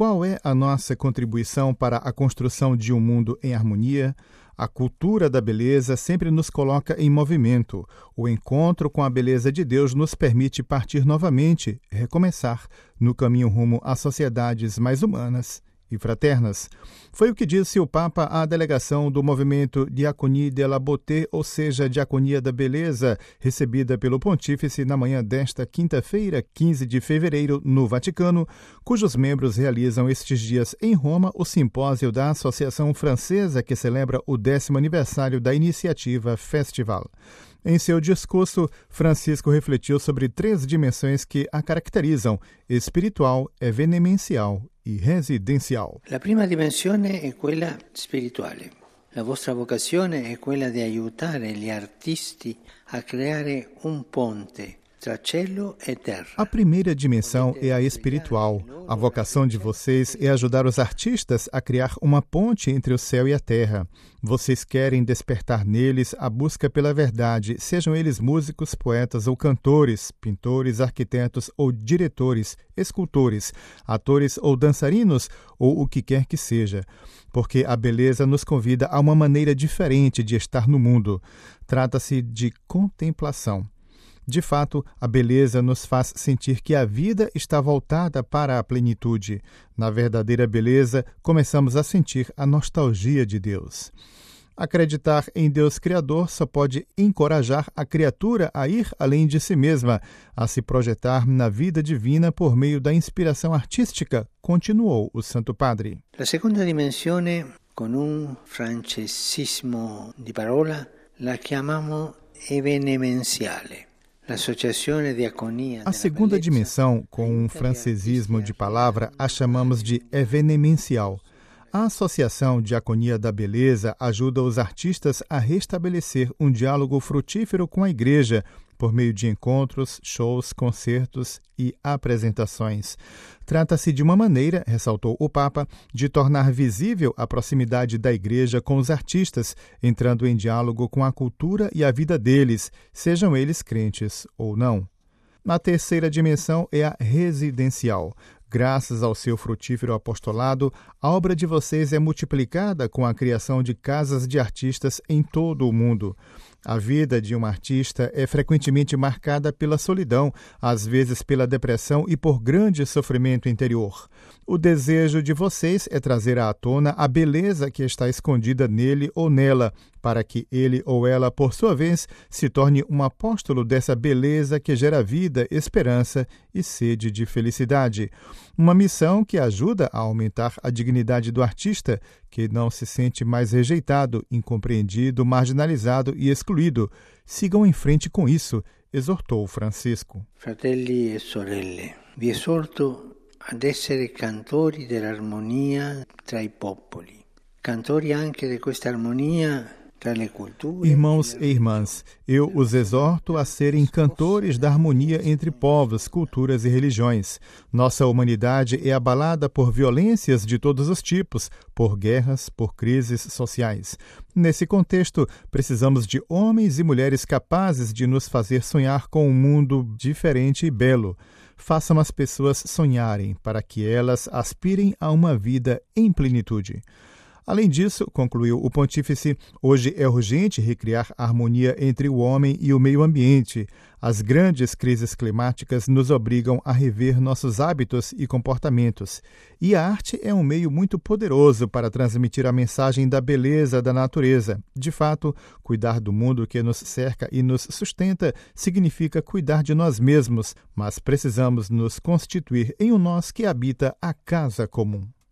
Qual é a nossa contribuição para a construção de um mundo em harmonia? A cultura da beleza sempre nos coloca em movimento. O encontro com a beleza de Deus nos permite partir novamente, recomeçar, no caminho rumo a sociedades mais humanas e fraternas. Foi o que disse o Papa à delegação do movimento Diaconie de la Beauté, ou seja, Diaconia da Beleza, recebida pelo Pontífice na manhã desta quinta-feira, 15 de fevereiro, no Vaticano, cujos membros realizam estes dias em Roma o simpósio da Associação Francesa que celebra o 10º aniversário da iniciativa Festival. Em seu discurso, Francisco refletiu sobre 3 dimensões que a caracterizam: espiritual, evenemencial e residencial. La prima dimensione è quella spirituale. La vostra vocazione è quella di aiutare gli artisti a creare un ponte tra cielo e terra. A primeira dimensão é a espiritual. A vocação de vocês é ajudar os artistas a criar uma ponte entre o céu e a terra. Vocês querem despertar neles a busca pela verdade, sejam eles músicos, poetas ou cantores, pintores, arquitetos ou diretores, escultores, atores ou dançarinos, ou o que quer que seja. Porque a beleza nos convida a uma maneira diferente de estar no mundo. Trata-se de contemplação. De fato, a beleza nos faz sentir que a vida está voltada para a plenitude. Na verdadeira beleza, começamos a sentir a nostalgia de Deus. Acreditar em Deus Criador só pode encorajar a criatura a ir além de si mesma, a se projetar na vida divina por meio da inspiração artística, continuou o Santo Padre. La seconda dimensione, con un francesismo di parola, la chiamiamo evenemenziale. A segunda dimensão, com um francesismo de palavra, a chamamos de evenemencial. A Associação Diaconia da Beleza ajuda os artistas a restabelecer um diálogo frutífero com a Igreja, por meio de encontros, shows, concertos e apresentações. Trata-se de uma maneira, ressaltou o Papa, de tornar visível a proximidade da Igreja com os artistas, entrando em diálogo com a cultura e a vida deles, sejam eles crentes ou não. A terceira dimensão é a residencial. Graças ao seu frutífero apostolado, a obra de vocês é multiplicada com a criação de casas de artistas em todo o mundo. A vida de um artista é frequentemente marcada pela solidão, às vezes pela depressão e por grande sofrimento interior. O desejo de vocês é trazer à tona a beleza que está escondida nele ou nela, para que ele ou ela, por sua vez, se torne um apóstolo dessa beleza que gera vida, esperança e sede de felicidade. Uma missão que ajuda a aumentar a dignidade do artista, que não se sente mais rejeitado, incompreendido, marginalizado e excluído. Sigam em frente com isso, exortou Francisco. Fratelli e sorelle, vi esorto ad essere cantori dell'armonia tra i popoli, cantori anche di questa armonia. Irmãos e irmãs, eu os exorto a serem cantores da harmonia entre povos, culturas e religiões. Nossa humanidade é abalada por violências de todos os tipos, por guerras, por crises sociais. Nesse contexto, precisamos de homens e mulheres capazes de nos fazer sonhar com um mundo diferente e belo. Façam as pessoas sonharem para que elas aspirem a uma vida em plenitude. Além disso, concluiu o Pontífice, hoje é urgente recriar a harmonia entre o homem e o meio ambiente. As grandes crises climáticas nos obrigam a rever nossos hábitos e comportamentos. E a arte é um meio muito poderoso para transmitir a mensagem da beleza da natureza. De fato, cuidar do mundo que nos cerca e nos sustenta significa cuidar de nós mesmos, mas precisamos nos constituir em um nós que habita a casa comum.